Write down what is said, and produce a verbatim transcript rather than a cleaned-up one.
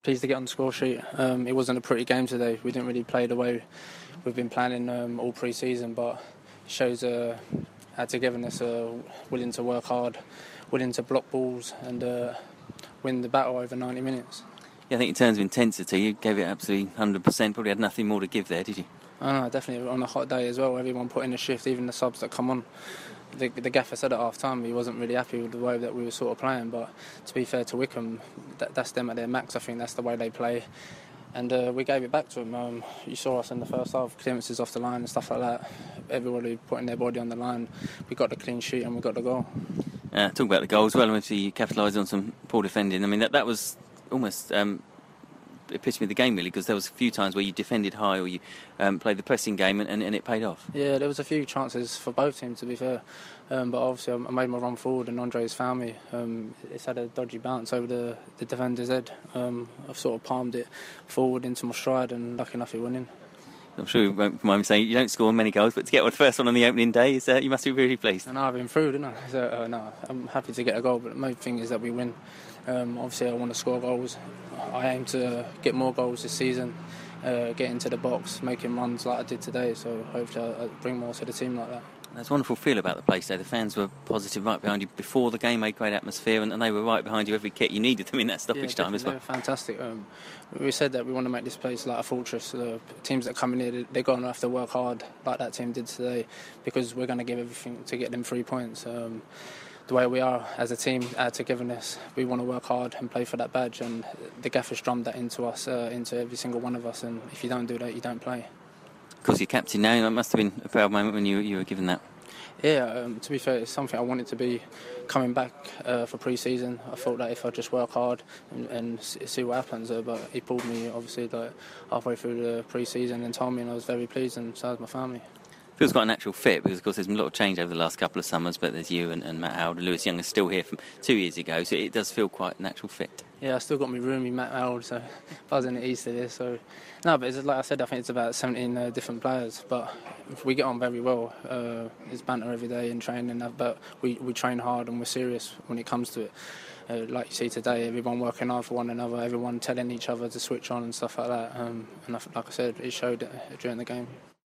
pleased to get on the score sheet. Um, it wasn't a pretty game today. We didn't really play the way we've been planning um, all pre-season, but it shows uh, our togetherness, uh, willing to work hard, willing to block balls and uh, win the battle over ninety minutes. Yeah, I think in terms of intensity, you gave it absolutely one hundred percent. Probably had nothing more to give there, did you? Oh, no, definitely on a hot day as well. Everyone put in a shift, even the subs that come on. The, the gaffer said at half time he wasn't really happy with the way that we were sort of playing, but to be fair to Wickham, that, that's them at their max. I think that's the way they play, and uh, we gave it back to them. Um, you saw us in the first half, clearances off the line and stuff like that. Everybody putting their body on the line. We got the clean sheet and we got the goal. Uh, talk about the goals. Well, obviously you capitalised on some poor defending. I mean, that that was almost um, epitome of the game, really, because there was a few times where you defended high or you um, played the pressing game and, and, and it paid off. Yeah, there was a few chances for both teams, to be fair, um, but obviously I made my run forward and Andre's found me. Um, it's had a dodgy bounce over the, the defender's head. Um, I've sort of palmed it forward into my stride and lucky enough it went in. I'm sure you won't mind me saying you don't score many goals, but to get one first one on the opening day, is, uh, you must be really pleased. And I've improved, didn't I? So, uh, no, I'm happy to get a goal, but the main thing is that we win. Um, obviously, I want to score goals. I aim to get more goals this season, uh, get into the box, making runs like I did today. So hopefully I'll bring more to the team like that. There's a wonderful feel about the place there. The fans were positive right behind you before the game, made great atmosphere, and, and they were right behind you every kick. You needed them in that stoppage yeah, time as well. They were fantastic. Um, we said that we want to make this place like a fortress. The teams that come in here, they're going to have to work hard like that team did today, because we're going to give everything to get them three points. Um, the way we are as a team, our togetherness, we want to work hard and play for that badge, and the gaffers drummed that into us, uh, into every single one of us, and if you don't do that, you don't play. Of course, you're captain now. That must have been a proud moment when you, you were given that. Yeah, um, to be fair, it's something I wanted to be coming back uh, for pre-season. I thought that if I just work hard and, and see what happens, uh, but he pulled me obviously like halfway through the pre-season and told me, and I was very pleased, and so was my family. Feels quite a natural fit, because of course there's been a lot of change over the last couple of summers, but there's you and, and Matt Howard and Lewis Young are still here from two years ago, so it does feel quite a natural fit. Yeah, I still got my roomie, Matt Howard, so buzzing at Easter here. So, no, but it's, like I said, I think it's about seventeen uh, different players, but if we get on very well. Uh, it's banter every day in training, but we, we train hard and we're serious when it comes to it. Uh, like you see today, everyone working hard for one another, everyone telling each other to switch on and stuff like that. Um, and like I said, it showed during the game.